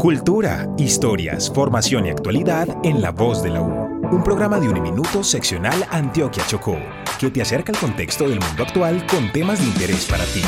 Cultura, historias, formación y actualidad en La Voz de la U. Un programa de Uniminuto seccional Antioquia Chocó, que te acerca al contexto del mundo actual con temas de interés para ti.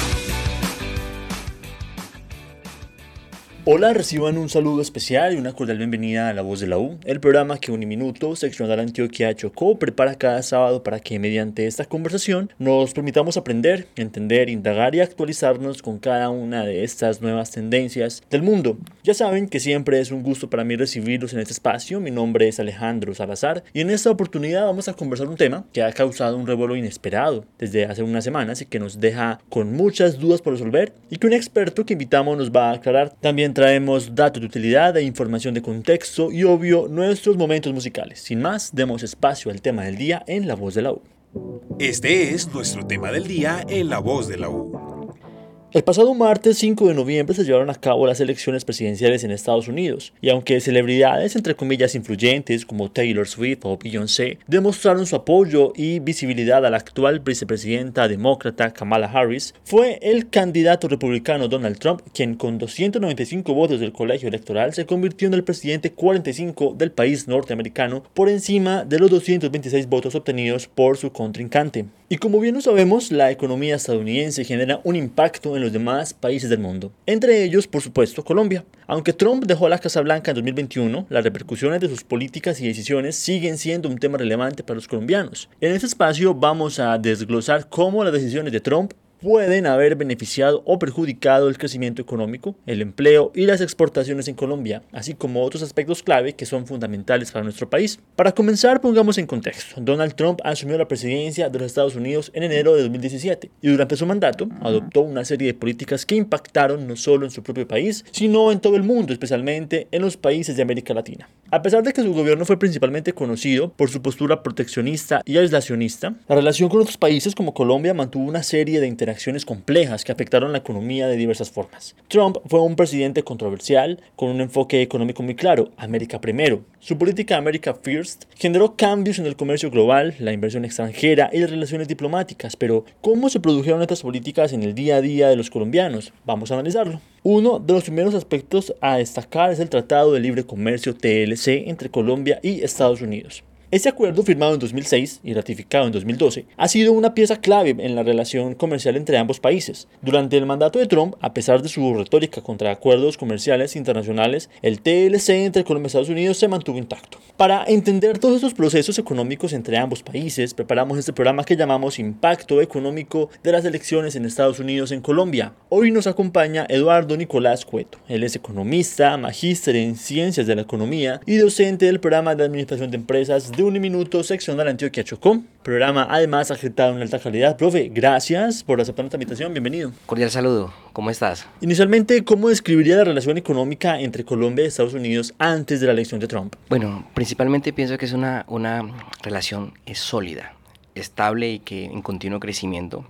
Hola, reciban un saludo especial y una cordial bienvenida a La Voz de la U, el programa que Uniminuto, seccional Antioquia Chocó, prepara cada sábado para que mediante esta conversación nos permitamos aprender, entender, indagar y actualizarnos con cada una de estas nuevas tendencias del mundo. Ya saben que siempre es un gusto para mí recibirlos en este espacio. Mi nombre es Alejandro Salazar y en esta oportunidad vamos a conversar un tema que ha causado un revuelo inesperado desde hace unas semanas y que nos deja con muchas dudas por resolver y que un experto que invitamos nos va a aclarar. También traemos datos de utilidad e información de contexto y, obvio, nuestros momentos musicales. Sin más, demos espacio al tema del día en La Voz de la U. Este es nuestro tema del día en La Voz de la U. El pasado martes 5 de noviembre se llevaron a cabo las elecciones presidenciales en Estados Unidos, y aunque celebridades entre comillas influyentes como Taylor Swift o Beyoncé demostraron su apoyo y visibilidad a la actual vicepresidenta demócrata Kamala Harris, fue el candidato republicano Donald Trump quien con 295 votos del colegio electoral se convirtió en el presidente 45 del país norteamericano por encima de los 226 votos obtenidos por su contrincante. Y como bien lo sabemos, la economía estadounidense genera un impacto en los demás países del mundo, entre ellos, por supuesto, Colombia. Aunque Trump dejó la Casa Blanca en 2021, las repercusiones de sus políticas y decisiones siguen siendo un tema relevante para los colombianos. En este espacio vamos a desglosar cómo las decisiones de Trump pueden haber beneficiado o perjudicado el crecimiento económico, el empleo y las exportaciones en Colombia, así como otros aspectos clave que son fundamentales para nuestro país. Para comenzar, pongamos en contexto. Donald Trump asumió la presidencia de los Estados Unidos en enero de 2017 y durante su mandato adoptó una serie de políticas que impactaron no solo en su propio país, sino en todo el mundo, especialmente en los países de América Latina. A pesar de que su gobierno fue principalmente conocido por su postura proteccionista y aislacionista, la relación con otros países como Colombia mantuvo una serie de interacciones complejas que afectaron la economía de diversas formas. Trump fue un presidente controversial con un enfoque económico muy claro: América primero. Su política America First generó cambios en el comercio global, la inversión extranjera y las relaciones diplomáticas, pero ¿cómo se produjeron estas políticas en el día a día de los colombianos? Vamos a analizarlo. Uno de los primeros aspectos a destacar es el Tratado de Libre Comercio TLC entre Colombia y Estados Unidos. Este acuerdo, firmado en 2006 y ratificado en 2012, ha sido una pieza clave en la relación comercial entre ambos países. Durante el mandato de Trump, a pesar de su retórica contra acuerdos comerciales internacionales, el TLC entre Colombia y Estados Unidos se mantuvo intacto. Para entender todos estos procesos económicos entre ambos países, preparamos este programa que llamamos Impacto Económico de las Elecciones en Estados Unidos en Colombia. Hoy nos acompaña Eduardo Nicolás Cueto. Él es economista, magíster en Ciencias de la Economía y docente del programa de Administración de Empresas de Uniminuto, seccional Antioquia Chocó. Programa además acreditado en alta calidad. Profe, gracias por aceptar nuestra invitación. Bienvenido. Cordial saludo. ¿Cómo estás? Inicialmente, ¿cómo describiría la relación económica entre Colombia y Estados Unidos antes de la elección de Trump? Bueno, principalmente pienso que es una relación sólida, estable y que en continuo crecimiento,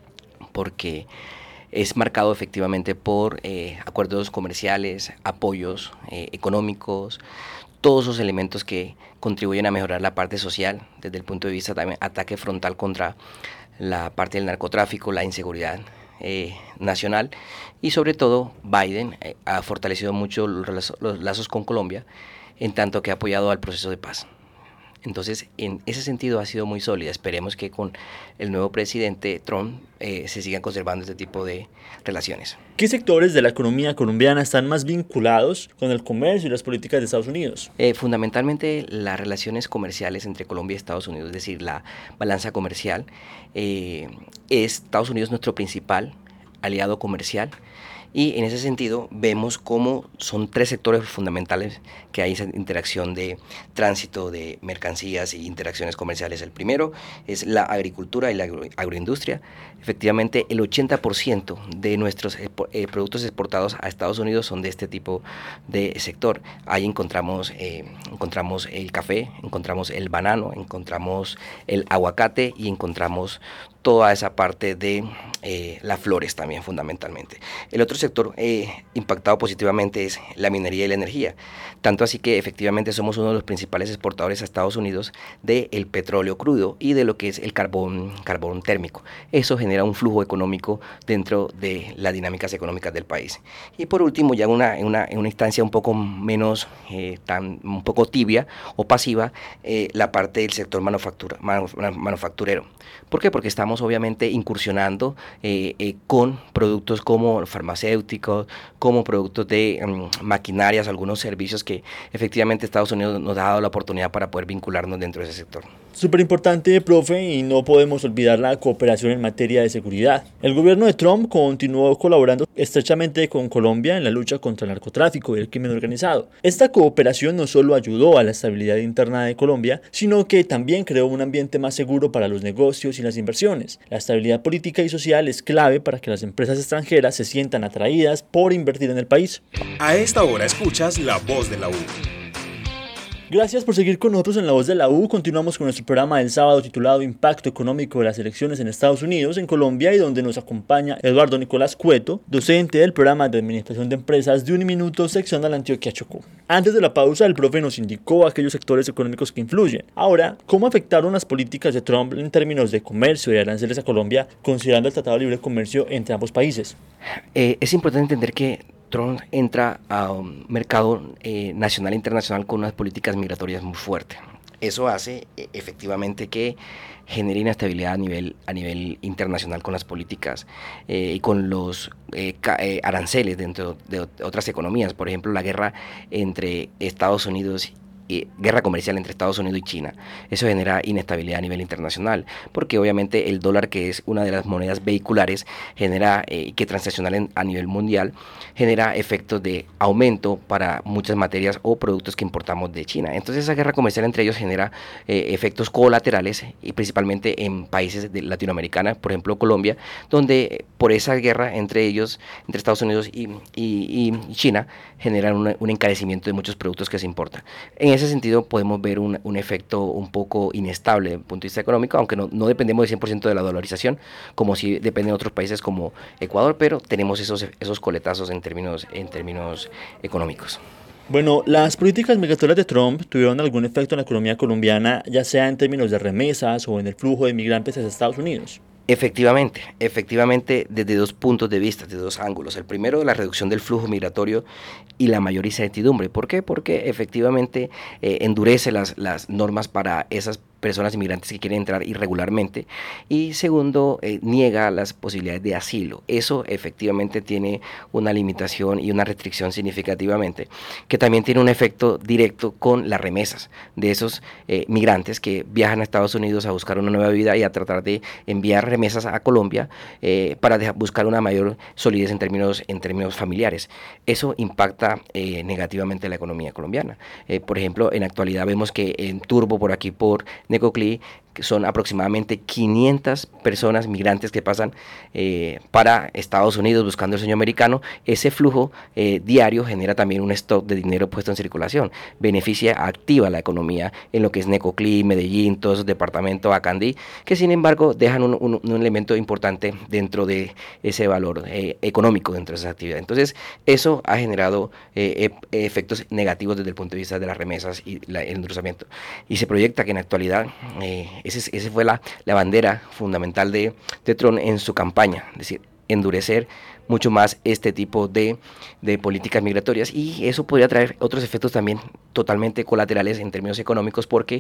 porque es marcado efectivamente por acuerdos comerciales, apoyos económicos, todos esos elementos que contribuyen a mejorar la parte social, desde el punto de vista también ataque frontal contra la parte del narcotráfico, la inseguridad nacional, y sobre todo Biden ha fortalecido mucho los lazos con Colombia, en tanto que ha apoyado al proceso de paz. Entonces, en ese sentido ha sido muy sólida. Esperemos que con el nuevo presidente Trump se sigan conservando este tipo de relaciones. ¿Qué sectores de la economía colombiana están más vinculados con el comercio y las políticas de Estados Unidos? Fundamentalmente las relaciones comerciales entre Colombia y Estados Unidos, es decir, la balanza comercial. Estados Unidos es nuestro principal aliado comercial. Y en ese sentido vemos cómo son tres sectores fundamentales que hay esa interacción de tránsito de mercancías y interacciones comerciales. El primero es la agricultura y la agroindustria. Efectivamente, el 80% de nuestros productos exportados a Estados Unidos son de este tipo de sector. Ahí encontramos el café, encontramos el banano, encontramos el aguacate y encontramos toda esa parte de las flores también fundamentalmente. El otro sector impactado positivamente es la minería y la energía, tanto así que efectivamente somos uno de los principales exportadores a Estados Unidos del petróleo crudo y de lo que es el carbón térmico. Eso genera un flujo económico dentro de las dinámicas económicas del país. Y por último, ya en una instancia un poco menos, un poco tibia o pasiva, la parte del sector manufacturero. ¿Por qué? Porque estamos obviamente incursionando con productos como farmacéuticos, como productos de maquinarias, algunos servicios que efectivamente Estados Unidos nos ha dado la oportunidad para poder vincularnos dentro de ese sector. Súper importante, profe, y no podemos olvidar la cooperación en materia de seguridad. El gobierno de Trump continuó colaborando estrechamente con Colombia en la lucha contra el narcotráfico y el crimen organizado. Esta cooperación no solo ayudó a la estabilidad interna de Colombia, sino que también creó un ambiente más seguro para los negocios y las inversiones. La estabilidad política y social es clave para que las empresas extranjeras se sientan atraídas por invertir en el país. A esta hora escuchas La Voz de la U. Gracias por seguir con nosotros en La Voz de la U. Continuamos con nuestro programa del sábado titulado Impacto Económico de las Elecciones en Estados Unidos, en Colombia, y donde nos acompaña Eduardo Nicolás Cueto, docente del programa de Administración de Empresas de Uniminuto, seccional Antioquia Chocó. Antes de la pausa, el profe nos indicó aquellos sectores económicos que influyen. Ahora, ¿cómo afectaron las políticas de Trump en términos de comercio y aranceles a Colombia, considerando el Tratado de Libre Comercio entre ambos países? Es importante entender que Trump entra a un mercado nacional e internacional con unas políticas migratorias muy fuertes. Eso hace efectivamente que genere inestabilidad a nivel internacional con las políticas y con los aranceles dentro de otras economías. Por ejemplo, la guerra entre Estados Unidos guerra comercial entre Estados Unidos y China. Eso genera inestabilidad a nivel internacional, porque obviamente el dólar, que es una de las monedas vehiculares, genera que transaccional a nivel mundial, genera efectos de aumento para muchas materias o productos que importamos de China. Entonces esa guerra comercial entre ellos genera efectos colaterales, y principalmente en países de Latinoamérica, por ejemplo Colombia, donde por esa guerra entre ellos, entre Estados Unidos y China, generan un encarecimiento de muchos productos que se importan. En ese sentido podemos ver un efecto un poco inestable desde el punto de vista económico, aunque no dependemos del 100% de la dolarización, como si dependen otros países como Ecuador, pero tenemos esos coletazos en términos económicos. Bueno, las políticas migratorias de Trump tuvieron algún efecto en la economía colombiana, ya sea en términos de remesas o en el flujo de migrantes hacia Estados Unidos. Efectivamente, desde dos puntos de vista, desde dos ángulos. El primero, la reducción del flujo migratorio y la mayor incertidumbre. ¿Por qué? Porque efectivamente endurece las normas para esas personas inmigrantes que quieren entrar irregularmente, y segundo, niega las posibilidades de asilo. Eso efectivamente tiene una limitación y una restricción significativamente, que también tiene un efecto directo con las remesas de esos migrantes que viajan a Estados Unidos a buscar una nueva vida y a tratar de enviar remesas a Colombia para buscar una mayor solidez en términos familiares. Eso impacta negativamente la economía colombiana. Por ejemplo, en actualidad vemos que en Turbo, por aquí por Necoclí, que son aproximadamente 500 personas migrantes que pasan para Estados Unidos buscando el sueño americano. Ese flujo diario genera también un stock de dinero puesto en circulación, activa la economía en lo que es Necoclí, Medellín, todos esos departamentos, Acandí, que sin embargo dejan un elemento importante dentro de ese valor económico dentro de esa actividad. Entonces eso ha generado efectos negativos desde el punto de vista de las remesas y el endurecimiento, y se proyecta que en la actualidad esa fue la bandera fundamental de Trump en su campaña, es decir, endurecer mucho más este tipo de políticas migratorias, y eso podría traer otros efectos también totalmente colaterales en términos económicos, porque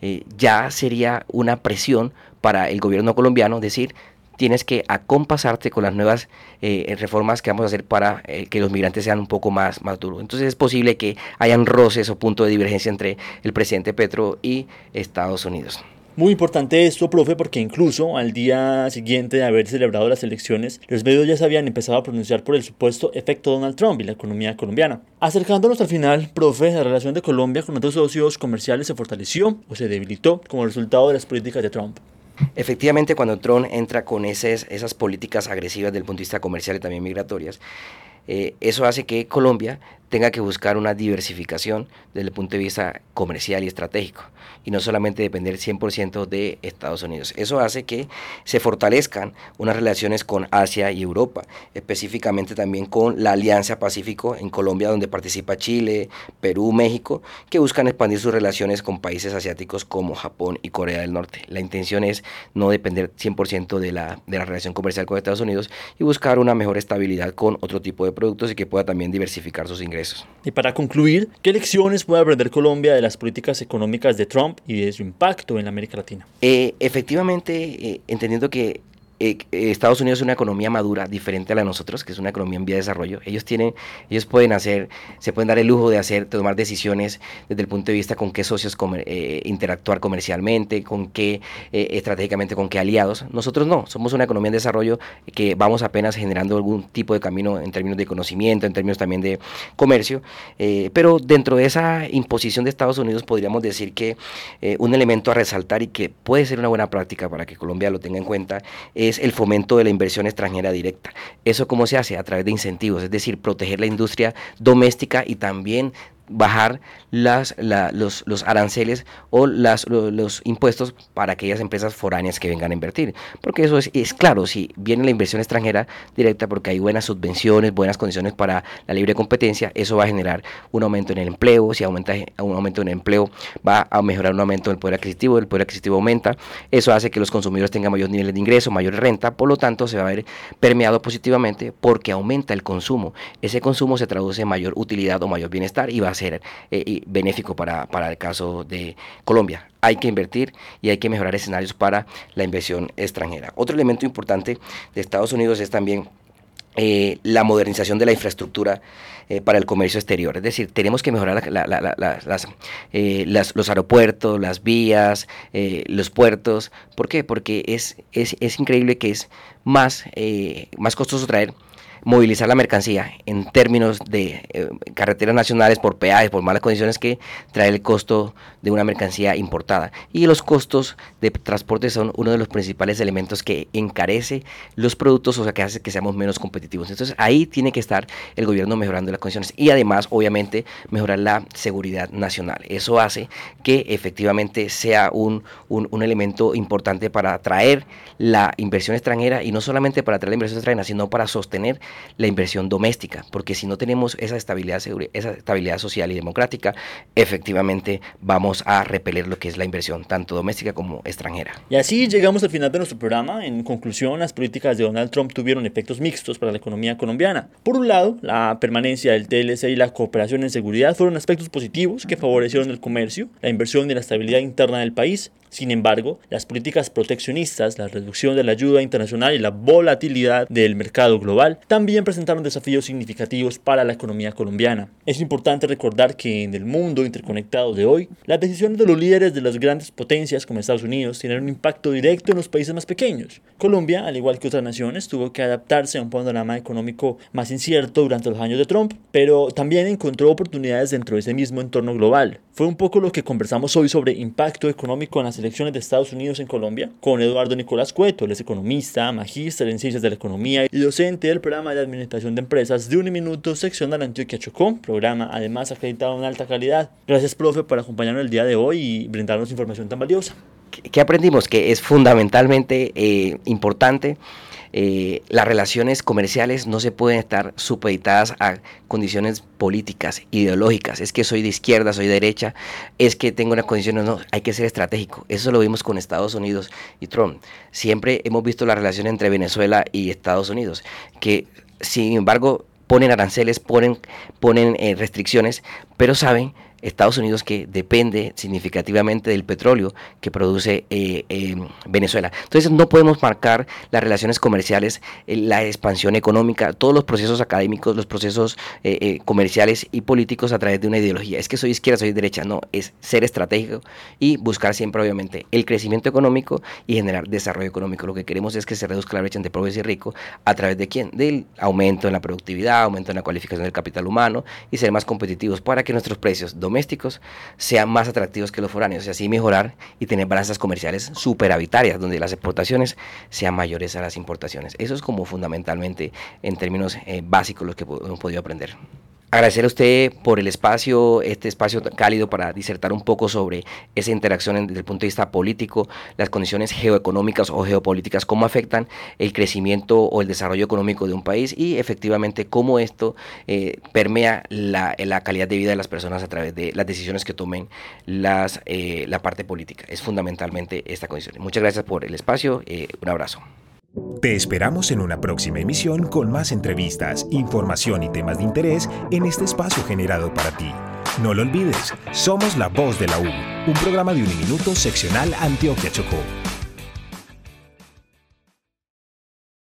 ya sería una presión para el gobierno colombiano decir: tienes que acompasarte con las nuevas reformas que vamos a hacer para que los migrantes sean un poco más duros. Entonces es posible que hayan roces o puntos de divergencia entre el presidente Petro y Estados Unidos. Muy importante esto, profe, porque incluso al día siguiente de haber celebrado las elecciones, los medios ya se habían empezado a pronunciar por el supuesto efecto Donald Trump y la economía colombiana. Acercándonos al final, profe, la relación de Colombia con otros socios comerciales se fortaleció o se debilitó como resultado de las políticas de Trump. Efectivamente, cuando Trump entra con esas políticas agresivas desde el punto de vista comercial y también migratorias, eso hace que Colombia tenga que buscar una diversificación desde el punto de vista comercial y estratégico, y no solamente depender 100% de Estados Unidos. Eso hace que se fortalezcan unas relaciones con Asia y Europa, específicamente también con la Alianza Pacífico en Colombia, donde participa Chile, Perú, México, que buscan expandir sus relaciones con países asiáticos como Japón y Corea del Norte. La intención es no depender 100% de la relación comercial con Estados Unidos y buscar una mejor estabilidad con otro tipo de productos y que pueda también diversificar sus ingresos. Y para concluir, ¿qué lecciones puede aprender Colombia de las políticas económicas de Trump y de su impacto en la América Latina? Efectivamente, entendiendo que Estados Unidos es una economía madura, diferente a la de nosotros, que es una economía en vía de desarrollo. Ellos se pueden dar el lujo de tomar decisiones desde el punto de vista con qué socios interactuar comercialmente, con qué estratégicamente, con qué aliados. Nosotros no, somos una economía en desarrollo que vamos apenas generando algún tipo de camino en términos de conocimiento, en términos también de comercio, pero dentro de esa imposición de Estados Unidos podríamos decir que un elemento a resaltar y que puede ser una buena práctica para que Colombia lo tenga en cuenta es el fomento de la inversión extranjera directa. ¿Eso cómo se hace? A través de incentivos, es decir, proteger la industria doméstica y también bajar los aranceles o los impuestos para aquellas empresas foráneas que vengan a invertir, porque eso es claro, si viene la inversión extranjera directa porque hay buenas subvenciones, buenas condiciones para la libre competencia, eso va a generar un aumento en el empleo. Si aumenta un aumento en el empleo, va a mejorar un aumento del poder adquisitivo, el poder adquisitivo aumenta, eso hace que los consumidores tengan mayores niveles de ingreso, mayor renta, por lo tanto se va a ver permeado positivamente porque aumenta el consumo. Ese consumo se traduce en mayor utilidad o mayor bienestar y va a ser benéfico para el caso de Colombia. Hay que invertir y hay que mejorar escenarios para la inversión extranjera. Otro elemento importante de Estados Unidos es también la modernización de la infraestructura para el comercio exterior. Es decir, tenemos que mejorar los aeropuertos, las vías, los puertos. ¿Por qué? Porque es increíble que es más costoso movilizar la mercancía en términos de carreteras nacionales por peajes, por malas condiciones, que traer el costo de una mercancía importada. Y los costos de transporte son uno de los principales elementos que encarece los productos, o sea, que hace que seamos menos competitivos. Entonces ahí tiene que estar el gobierno mejorando las condiciones y además, obviamente, mejorar la seguridad nacional. Eso hace que efectivamente sea un elemento importante para atraer la inversión extranjera, y no solamente para atraer la inversión extranjera, sino para sostener la inversión doméstica, porque si no tenemos esa estabilidad social y democrática, efectivamente vamos a repeler lo que es la inversión, tanto doméstica como extranjera. Y así llegamos al final de nuestro programa. En conclusión, las políticas de Donald Trump tuvieron efectos mixtos para la economía colombiana. Por un lado, la permanencia del TLC y la cooperación en seguridad fueron aspectos positivos que favorecieron el comercio, la inversión y la estabilidad interna del país. Sin embargo, las políticas proteccionistas, la reducción de la ayuda internacional y la volatilidad del mercado global también presentaron desafíos significativos para la economía colombiana. Es importante recordar que en el mundo interconectado de hoy, las decisiones de los líderes de las grandes potencias como Estados Unidos tienen un impacto directo en los países más pequeños. Colombia, al igual que otras naciones, tuvo que adaptarse a un panorama económico más incierto durante los años de Trump, pero también encontró oportunidades dentro de ese mismo entorno global. Fue un poco lo que conversamos hoy sobre impacto económico en las elecciones de Estados Unidos en Colombia con Eduardo Nicolás Cueto. Él es economista, magíster en ciencias de la economía y docente del programa de administración de empresas de Uniminuto, seccional Antioquia Chocó, programa además acreditado en alta calidad. Gracias, profe, por acompañarnos el día de hoy y brindarnos información tan valiosa. ¿Qué aprendimos? Que es fundamentalmente importante. Las relaciones comerciales no se pueden estar supeditadas a condiciones políticas, ideológicas. Es que soy de izquierda, soy de derecha, es que tengo unas condiciones. No, hay que ser estratégico. Eso lo vimos con Estados Unidos y Trump. Siempre hemos visto la relación entre Venezuela y Estados Unidos, que sin embargo ponen aranceles, ponen restricciones, pero saben Estados Unidos que depende significativamente del petróleo que produce Venezuela. Entonces no podemos marcar las relaciones comerciales, la expansión económica, todos los procesos académicos, los procesos comerciales y políticos a través de una ideología. Es que soy izquierda, soy derecha. No, es ser estratégico y buscar siempre obviamente el crecimiento económico y generar desarrollo económico. Lo que queremos es que se reduzca la brecha entre pobre y rico a través de ¿quién? Del aumento en la productividad, aumento en la cualificación del capital humano y ser más competitivos para que nuestros precios domésticos sean más atractivos que los foráneos y así mejorar y tener balanzas comerciales superavitarias donde las exportaciones sean mayores a las importaciones. Eso es como fundamentalmente en términos básicos los que hemos podido aprender. Agradecer a usted por el espacio, este espacio cálido para disertar un poco sobre esa interacción desde el punto de vista político, las condiciones geoeconómicas o geopolíticas, cómo afectan el crecimiento o el desarrollo económico de un país y efectivamente cómo esto permea la calidad de vida de las personas a través de las decisiones que tomen la parte política. Es fundamentalmente esta condición. Muchas gracias por el espacio, un abrazo. Te esperamos en una próxima emisión con más entrevistas, información y temas de interés en este espacio generado para ti. No lo olvides, somos La Voz de la U, un programa de Uniminuto seccional Antioquia Chocó.